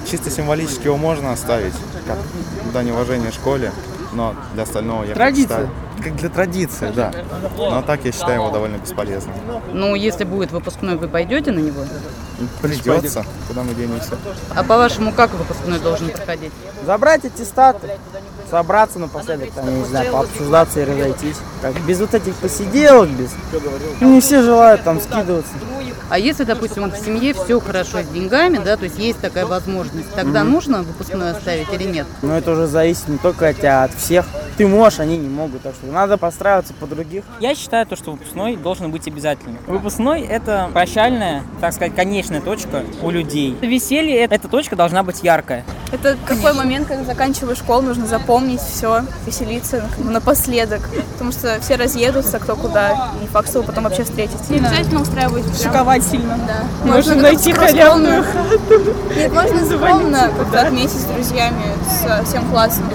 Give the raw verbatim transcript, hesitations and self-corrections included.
чисто символически его можно оставить, как дань уважения школе, но для остального я Традиция. считаю, как для традиции, да. Но так я считаю его довольно бесполезным. Ну, если будет выпускной, вы пойдете на него? Придется, куда мы денемся. А по-вашему, как выпускной должен проходить? Забрать аттестаты, собраться напоследок, там, я не знаю, пообсуждаться и разойтись. Как, без вот этих посиделок, без... Не все желают там скидываться. А если, допустим, в семье все хорошо с деньгами, да, то есть есть такая возможность, тогда mm-hmm. нужно выпускной оставить или нет? Но это уже зависит не только от тебя, а от всех. Ты можешь, они не могут, так что надо подстраиваться по других. Я считаю, то, что выпускной должен быть обязательным. Выпускной – это прощальная, так сказать, конечная точка у людей. Веселье – эта точка должна быть яркая. Это такой момент, когда заканчиваешь школу, нужно запомнить все, веселиться как бы напоследок, потому что все разъедутся, кто куда, и не факт, что вы потом вообще встретитесь. Не обязательно устраивать шиковать сильно. Да. Можно, можно найти халявную хату. Нет, можно скромно как-то отметить с друзьями, со всем классом.